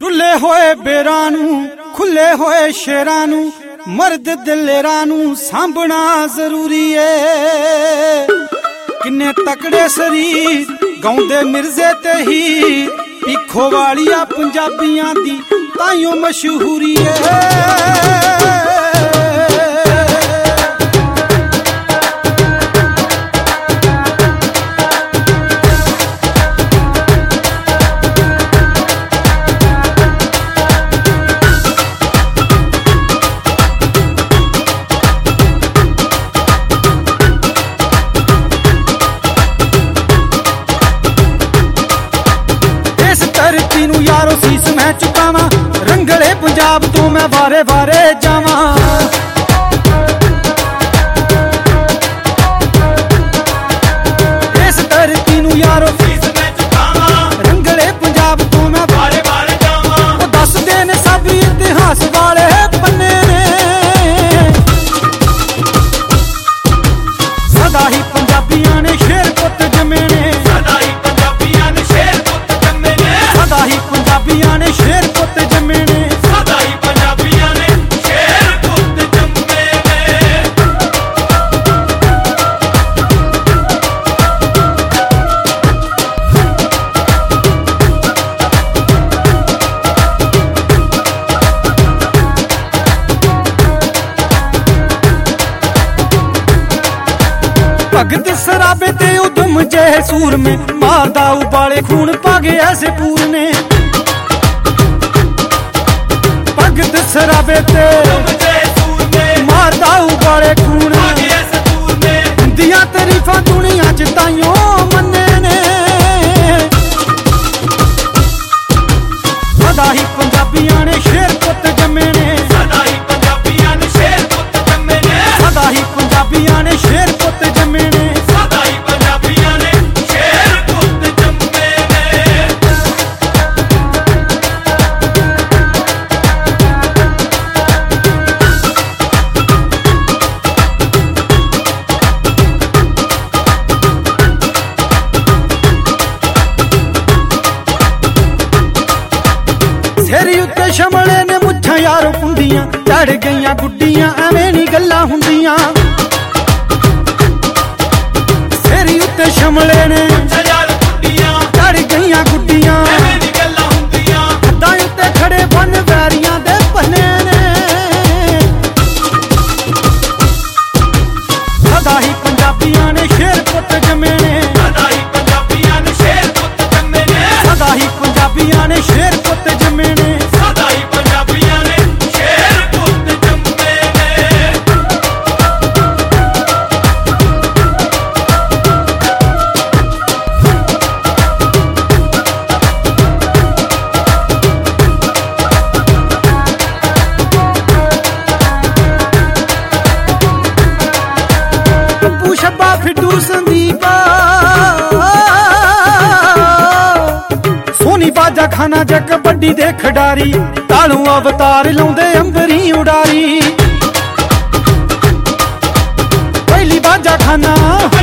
ਟੁੱਲੇ ਹੋਏ ਬੇਰਾਂ ਨੂੰ ਖੁੱਲੇ ਹੋਏ ਸ਼ੇਰਾਂ ਨੂੰ ਮਰਦ ਦਲੇਰਾਂ ਨੂੰ ਸਾਂਭਣਾ ਜ਼ਰੂਰੀ ਏ। ਕਿੰਨੇ ਤਕੜੇ ਸਰੀਰ ਗਾਉਂਦੇ ਮਿਰਜ਼ੇ ਤੇ ਹੀ ਪੀਖੋ ਵਾਲੀਆ ਪੰਜਾਬੀਆਂ ਦੀ ਤਾਈਓ ਮਸ਼ਹੂਰੀ ਏ। ਧਰਤੀ ਨੂੰ ਯਾਰੋ ਸੀਸ ਮੈਂ ਚੁਕਾਵਾਂ, ਰੰਗਲੇ ਪੰਜਾਬ ਤੋਂ ਮੈਂ ਵਾਰੇ ਵਾਰੇ ਜਾਵਾਂ। ਇਸ ਧਰਤੀ ਨੂੰ ਯਾਰੋ ਸੀਸ ਮੈਂ ਚੁਕਾਵਾਂ, ਰੰਗਲੇ ਪੰਜਾਬ ਤੋਂ ਮੈਂ ਵਾਰੇ ਵਾਰੇ ਜਾਵਾਂ। ਉਹ ਦੱਸਦੇ ਨੇ ਸਭ ਇਤਿਹਾਸ ਵਾਲੇ ਪੰਨੇ ਨੇ, ਸਦਾ ਹੀ ਪੰਜਾਬੀਆਂ ਨੇ ਸ਼ੇਰ ਪੁੱਤ ਜੰਮੇ ਨੇ, ਸਦਾ ਹੀ ਪੰਜਾਬੀਆਂ ਨੇ ਸ਼ੇਰ ਪੁੱਤ ਜੰਮੇ ਨੇ, ਸਦਾ ਹੀ ਪੰਜਾਬੀਆਂ ਨੇ ਸ਼ੇਰ ਪੁੱਤ ਜੰਮੇ ਨੇ, ਸਦਾ ਹੀ ਪੰਜਾਬੀਆਂ ਨੇ ਸ਼ੇਰ ਪੁੱਤ ਜੰਮੇ ਨੇ। ਭਗਤ ਸਰਾਬੇ ਤੇ ਉਦਮ ਜਿਹੇ ਸੂਰ ਮੇ ਮਾਰਦਾ ਉਬਾਲੇ ਖੂਨ ਪਾਗੇ ਐਸੇ ਪੂਰ ਨੇ। ਭਗਤ ਸਰਾਬੇ ਤੇ ਉਦਮ ਜਿਹੇ ਸੂਰ ਮੇ ਮਾਰਦਾ ਉਬਾਲੇ ਖੂਨ ਪਾਗੇ ਐਸੇ ਪੂਰ ਨੇ। ਹੁੰਦੀਆਂ ਤਾਰੀਫਾਂ ਦੁਨੀਆ ਚ ਤਾਈਓ ਮੰਨੇ ਨੇ, ਸਦਾ ਹੀ ਪੰਜਾਬੀਆਂ ਨੇ ਸ਼ੇਰ ਪੁੱਤ ਜੰਮੇ ਨੇ, ਸਦਾ ਹੀ ਪੰਜਾਬੀਆਂ ਨੇ ਸ਼ੇਰ ਪੁੱਤ ਜੰਮੇ ਨੇ, ਸਦਾ ਹੀ ਪੰਜਾਬੀਆਂ ਨੇ ਸ਼ੇਰ ਪੁੱਤ ਜੰਮੇ ਨੇ, ਸਦਾ ਹੀ ਪੰਜਾਬੀਆਂ ਨੇ ਸ਼ੇਰ ਪੁੱਤ ਜੰਮੇ ਨੇ। ਸਿਰ ਉੱਤੇ ਸ਼ਮਲੇ ਨੇ ਮੁੱਛਾਂ ਯਾਰੋ ਪੁੰਦੀਆਂ, ਚੜ ਗਈਆਂ ਗੁੱਡੀਆਂ ਐਵੇਂ ਨੀ ਗੱਲਾਂ ਹੁੰਦੀਆਂ। ਸਿਰ ਉੱਤੇ ਸ਼ਮਲੇ ਨੇ ਮੁੱਛਾਂ ਯਾਰੋ ਪੁੰਦੀਆਂ, ਚੜ ਗਈਆਂ ਗੁੱਡੀਆਂ ਐਵੇਂ ਨੀ ਗੱਲਾਂ ਹੁੰਦੀਆਂ। ਹੱਦਾਂ ਉੱਤੇ ਖੜੇ ਬਨ ਵੈਰੀਆਂ ਦੇ ਪੰਨੇ ਨੇ, ਸਦਾ ਹੀ ਪੰਜਾਬੀਆਂ ਨੇ ਸ਼ੇਰ ਪੁੱਤ ਜੰਮੇ ਨੇ, ਸਦਾ ਹੀ ਪੰਜਾਬੀਆਂ ਨੇ ਸ਼ੇਰ ਪੁੱਤ ਜੰਮੇ ਨੇ, ਸਦਾ ਹੀ ਪੰਜਾਬੀਆਂ ਨੇ ਸ਼ੇਰ ਪੁੱਤ ਜੰਮੇ ਨੇ, ਸਦਾ ਹੀ ਪੰਜਾਬੀਆਂ ਨੇ ਸ਼ੇਰ ਪੁੱਤ ਜੰਮੇ ਨੇ। ਪੱਪੂ ਛੱਬਾ ਫਿੱਟੂ ਸੰਦੀਪਾ ਸੋਨੀ ਬਾਜਾ ਖਾਨਾ ਜਾਂ ਕਬੱਡੀ ਦੇ ਖਿਡਾਰੀ, ਤਾਲੂ ਅਵਤਾਰ ਲਾਉਂਦੇ ਅੰਬਰੀ ਉਡਾਰੀ। ਪਹਿਲੀ ਬਾਜਾ ਖਾਨਾ